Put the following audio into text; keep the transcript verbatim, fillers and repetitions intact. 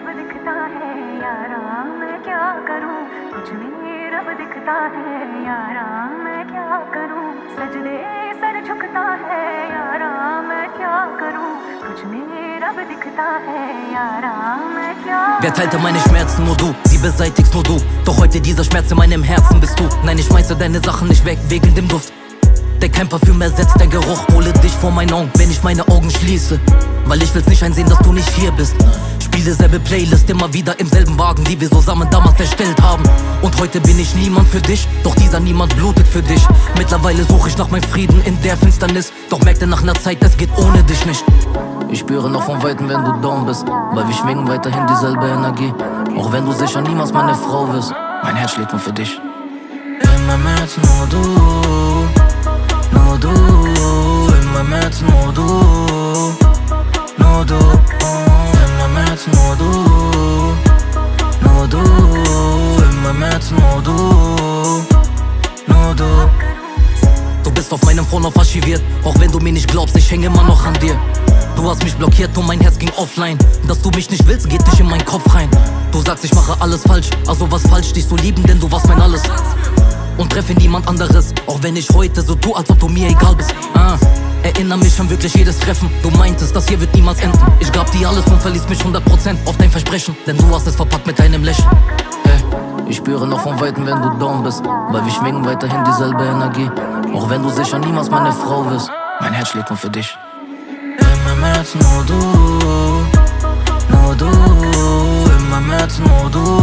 रब दिखता है यारा मैं क्या करूं, तुझ में रब दिखता है यारा मैं क्या करूं, सजदे सर झुकता है यारा मैं क्या करूं, तुझ में रब दिखता है यारा मैं क्या. Wer teilte meine Schmerzen? Nur du, sie beseitigst nur du. Doch heute dieser Schmerz in meinem Herzen bist du. Nein, ich schmeiße deine Sachen nicht weg wegen dem Duft, der kein Parfüm ersetzt, dein Geruch. Hole dich vor meinen Augen, wenn ich meine Augen schließe, weil ich will's nicht einsehen, dass du nicht hier bist. Spiel selbe Playlist immer wieder im selben Wagen, die wir zusammen damals erstellt haben. Und heute bin ich niemand für dich, doch dieser Niemand blutet für dich. Mittlerweile suche ich nach meinem Frieden in der Finsternis, doch merkte nach einer Zeit, es geht ohne dich nicht. Ich spüre noch von Weitem, wenn du down bist, weil wir schwingen weiterhin dieselbe Energie. Auch wenn du sicher niemals meine Frau wirst, mein Herz schlägt nur für dich. In meinem Herzen nur du, nur du, in meinem Herzen nur du, nur du, in meinem Herzen nur du, nur du, in meinem Herzen nur du, nur du. Du bist auf meinem Phone auf archiviert, auch wenn du mir nicht glaubst, ich hänge immer noch an dir. Du hast mich blockiert und mein Herz ging offline. Dass du mich nicht willst, geht nicht in meinen Kopf rein. Du sagst, ich mache alles falsch, also was falsch, dich zu lieben, denn du warst mein Alles. Und treffe niemand anderes, auch wenn ich heute so tue, als ob du mir egal bist. Ah, erinnere mich an wirklich jedes Treffen. Du meintest, das hier wird niemals enden. Ich gab dir alles und verließ mich hundert Prozent auf dein Versprechen, denn du hast es verpackt mit deinem Lächeln. Hey, ich spüre noch von Weitem, wenn du down bist, weil wir schwingen weiterhin dieselbe Energie. Auch wenn du sicher niemals meine Frau wirst, mein Herz schlägt nur für dich. In meinem Herzen nur du, nur du, in meinem Herzen nur du.